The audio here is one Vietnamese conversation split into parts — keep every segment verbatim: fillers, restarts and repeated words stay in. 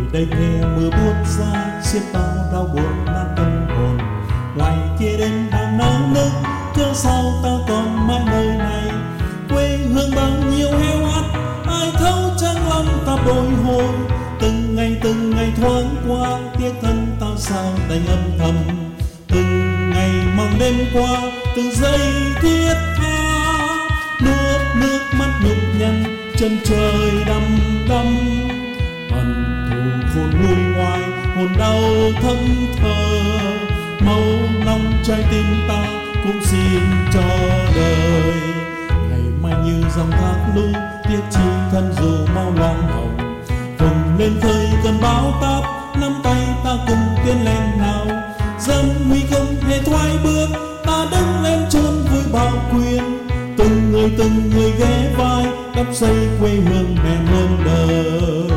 đây nghe mưa buốt ra xiết bao đau buồn nan tâm hồn. Ngoài kia đêm đang náo nức, cớ sao ta còn mãi nơi này. Quê hương bao nhiêu heo hắt, ai thấu trang lòng ta bồi hồi. Từng ngày từng ngày thoáng qua, tiếc thân ta sao đành âm thầm. Từng ngày mong đêm qua, từng giây thiết tha, nuốt nước mắt nhục nhằn chân trời đăm đăm. Hận thù khôn nguôi ngoài, hồn đau thẫn thờ, máu nóng trái tim ta cũng xin cho đời. Ngày mai như dòng thác lũ, tiếc chi thân dù mau loang hồng. Vùng lên khơi cơn bão táp, nắm tay ta cùng tiến lên nào. Dân nguy không hề thoái bước, ta đứng lên chôn vui bao quyền. Từng người từng người ghé vai, đắp xây quê hương mẹ muôn đời.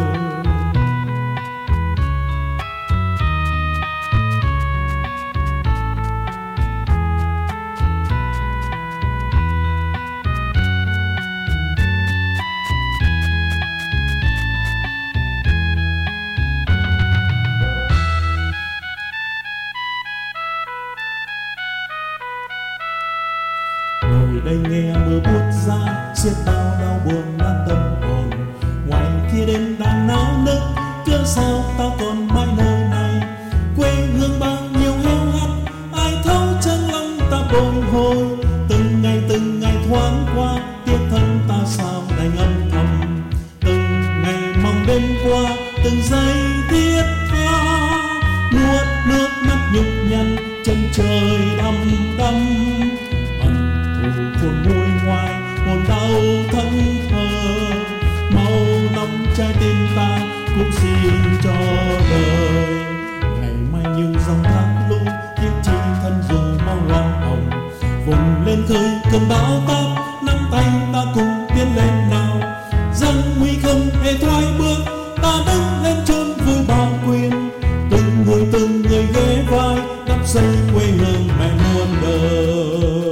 Ngồi đây nghe mưa buốt ra xiết bao đau buồn nan tâm hồn. Ngoài kia đêm đang náo nức, cớ sao ta còn mãi nơi này. Quê hương bao nhiêu heo hắt, ai thấu chân lòng ta bồi hồi. Từng ngày từng ngày thoáng qua, tiếc thân ta sao đành âm thầm. Từng ngày mong đêm qua, từng giây thiết tha, nuốt nước mắt nhục nhằn chân trời đăm đăm. Khôn nguôi ngoài, hồn đau thẫn thờ, máu nóng trái tim ta cũng xin cho đời. Ngày mai như dòng thác lũ, tiếc chi thân dù mau loang hồng. Vùng lên khơi cơn bão táp, nắm tay ta cùng tiến lên nào. Dân nguy không hề thoái bước, ta đứng lên chôn vui bao quyền. Từng người từng người ghé vai, đắp xây quê hương mẹ muôn đời.